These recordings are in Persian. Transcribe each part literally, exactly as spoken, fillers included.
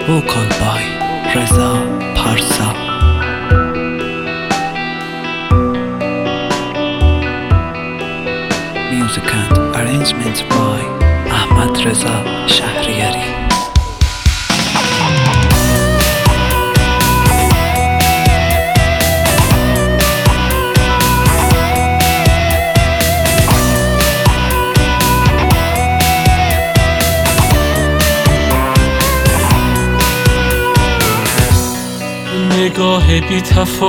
Vocal by Reza Parsa. Music and arrangements by Ahmad Reza Shahriyari. نگاه بی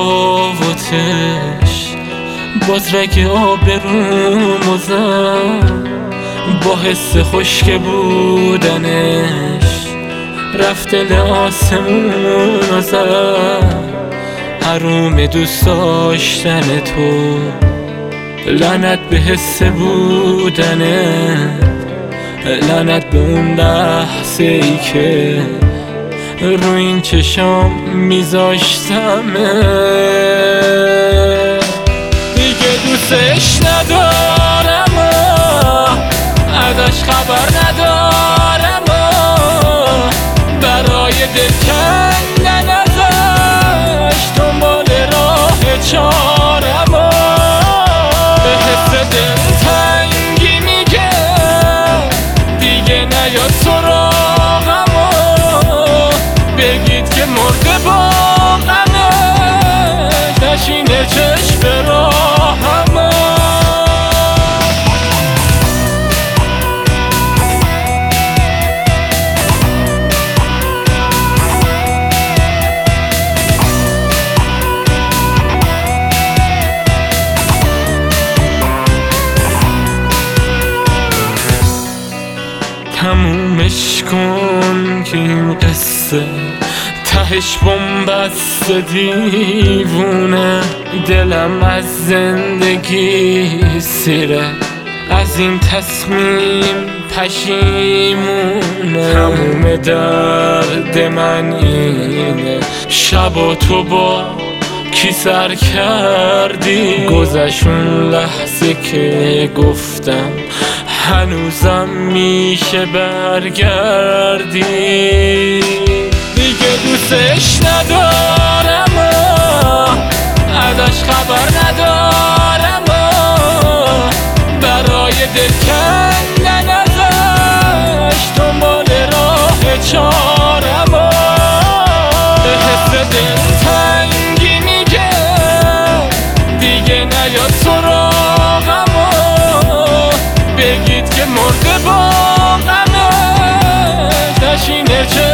تفاوتش باز رگ آبرومو زد، با حس خشک بودنش رفت دل آسمونو زد. حروم دوست داشتن تو، لعنت به حس بودنت، لعنت به اون لحظه ای که رو این چشام میذاشتمه. دیگه دوستش ندارم، ازش خبر ندارم، برای دل کندن ازش دنبال راه چارم. به حس دلتنگی میگم دیگه نیاد سراغم، بگید که مرده با غمش نشینه چشم راهم. تمومش کن که این قصه تهش بن‌بست دیوونه. دلم از زندگی سیره، از این تصمیم پشیمونه. تموم درد من اینه، شبا تو با کی سر کردی؟ گذشون لحظه که گفتم هنوزم میشه برگردی. دیگه دوستش ندارم، ازش خبر ندارم، برای دل کندن ازش دنبال راه چارم. به حس دلتنگی میگم دیگه نیاد سراغم، بگید که مرده با غمش نشینه چه